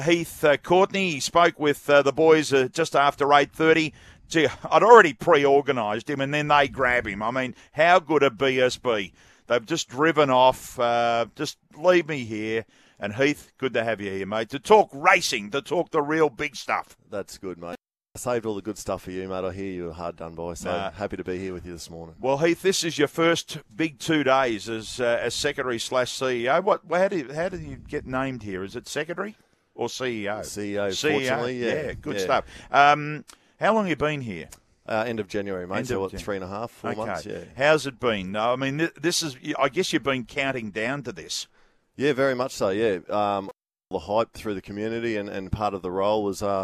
Heath Courtney. He spoke with the boys just after 8:30. Gee, I'd already pre-organised him, and then they grab him. I mean, how good a BSB. They've just driven off. Just leave me here. And Heath, good to have you here, mate, to talk racing, to talk the real big stuff. That's good, mate. I saved all the good stuff for you, mate. I hear you were hard done by, so happy to be here with you this morning. Well, Heath, this is your first big 2 days as secretary/CEO. How did you get named here? Is it secretary or CEO? CEO, fortunately, yeah. Good stuff. How long have you been here? End of January, mate. So 3.5, 4 months, yeah. How's it been? I mean, this is, I guess you've been counting down to this. Yeah, very much so, yeah. The hype through the community and part of the role was, all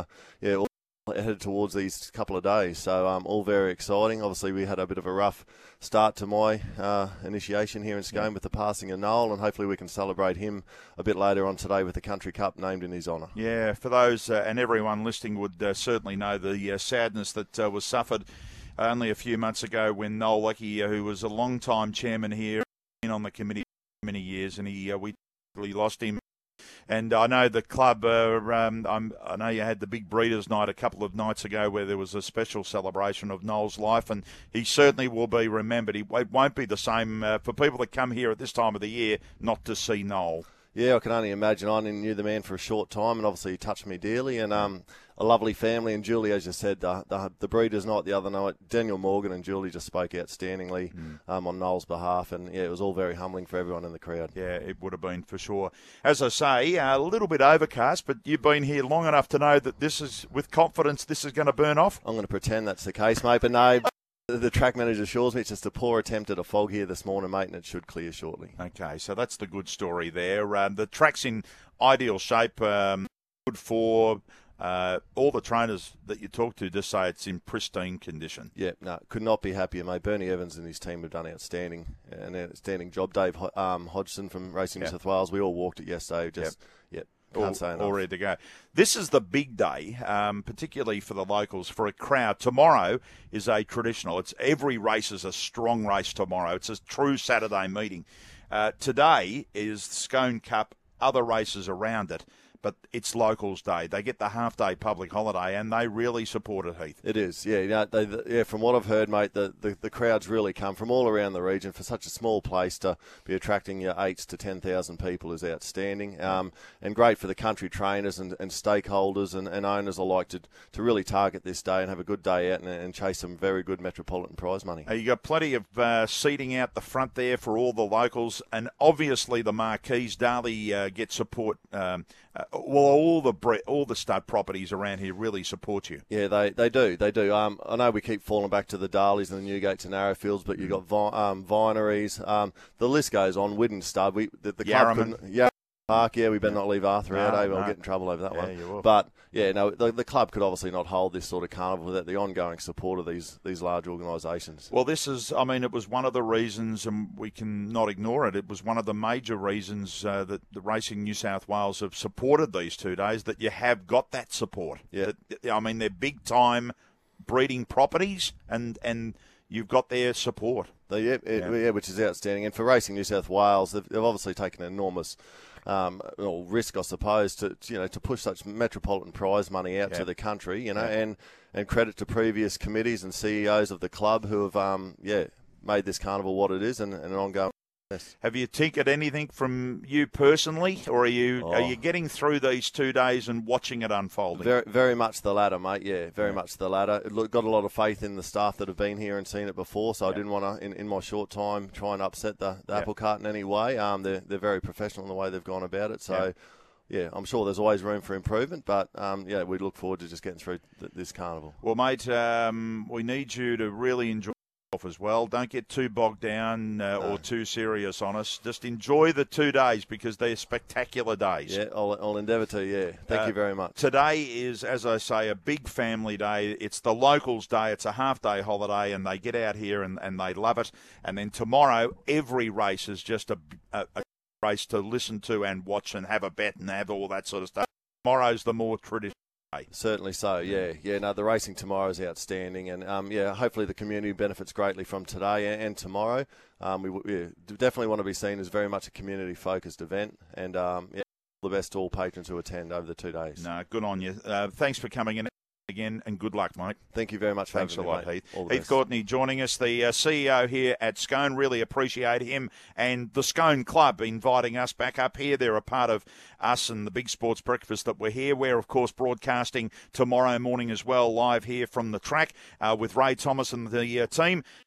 headed towards these couple of days. So all very exciting. Obviously, we had a bit of a rough start to my initiation here in Scone with the passing of Noel, and hopefully we can celebrate him a bit later on today with the Country Cup named in his honour. Yeah, for those, and everyone listening would certainly know the sadness that was suffered only a few months ago when Noel Leckie, who was a long-time chairman here, been on the committee for many years, and we lost him. And I know the club, I know you had the big Breeders' Night a couple of nights ago where there was a special celebration of Noel's life, and he certainly will be remembered. It won't be the same for people that come here at this time of the year not to see Noel. Yeah, I can only imagine. I knew the man for a short time, and obviously he touched me dearly. And a lovely family. And Julie, as you said, the Breeders' Night the other night, Daniel Morgan and Julie just spoke outstandingly on Noel's behalf. And, yeah, it was all very humbling for everyone in the crowd. Yeah, it would have been for sure. As I say, a little bit overcast, but you've been here long enough to know that this is, with confidence, this is going to burn off? I'm going to pretend that's the case, mate. But no, the track manager assures me it's just a poor attempt at a fog here this morning, mate, and it should clear shortly. Okay, so that's the good story there. The track's in ideal shape, good for all the trainers that you talk to just say it's in pristine condition. Yeah, no, could not be happier, mate. Bernie Evans and his team have done an outstanding job. Dave Hodgson from Racing New South Wales, we all walked it yesterday. Can't say enough. All ready to go. This is the big day, particularly for the locals, for a crowd. Tomorrow is a traditional. Every race is a strong race tomorrow. It's a true Saturday meeting. Today is Scone Cup, other races around it. But it's Locals Day. They get the half-day public holiday, and they really support it, Heath. It is, yeah. From what I've heard, mate, the crowds really come from all around the region. For such a small place to be attracting your 8,000 to 10,000 people is outstanding, and great for the country trainers and stakeholders and owners alike to really target this day and have a good day out and chase some very good Metropolitan prize money. You got plenty of seating out the front there for all the locals, and obviously the marquees. Darley get support. All the stud properties around here really support you. Yeah, they do. I know we keep falling back to the Darleys and the Newgates and Arrowfields, but you've got Vineries. The list goes on. Widden Stud. The club couldn't. Park, we better not leave Arthur out, We'll get in trouble over that one. You will. But, the club could obviously not hold this sort of carnival without the ongoing support of these large organisations. Well, it was one of the reasons, and we can not ignore it, it was one of the major reasons that the Racing New South Wales have supported these 2 days, that you have got that support. Yeah. They're big-time breeding properties, and you've got their support. Which is outstanding. And for Racing New South Wales, they've obviously taken an enormous risk, I suppose, to push such Metropolitan prize money out to the country, and credit to previous committees and CEOs of the club who have, made this carnival what it is and an ongoing. Yes. Have you tinkered anything from you personally, or are you getting through these 2 days and watching it unfolding? Very, very much the latter, mate. Yeah, very much the latter. Got a lot of faith in the staff that have been here and seen it before, so I didn't want to, in my short time, try and upset the apple cart in any way. They're very professional in the way they've gone about it, so. Yeah, I'm sure there's always room for improvement, but we look forward to just getting through this carnival. Well, mate, we need you to really enjoy as well. Don't get too bogged down or too serious on us. Just enjoy the 2 days because they're spectacular days. Yeah, I'll endeavour to, Thank you very much. Today is, as I say, a big family day. It's the Locals Day. It's a half-day holiday, and they get out here and they love it. And then tomorrow, every race is just a race to listen to and watch and have a bet and have all that sort of stuff. Tomorrow's the more traditional. Certainly so, the racing tomorrow is outstanding, and hopefully the community benefits greatly from today and tomorrow. We definitely want to be seen as very much a community-focused event, and the the best to all patrons who attend over the 2 days. No, good on you. Thanks for coming in again, and good luck, mate. Thank you very much for Thanks having a me, lot, mate. Heath. Heath Courtney joining us, the CEO here at Scone. Really appreciate him and the Scone Club inviting us back up here. They're a part of us and the Big Sports Breakfast that we're here. We're, of course, broadcasting tomorrow morning as well, live here from the track with Ray Thomas and the team.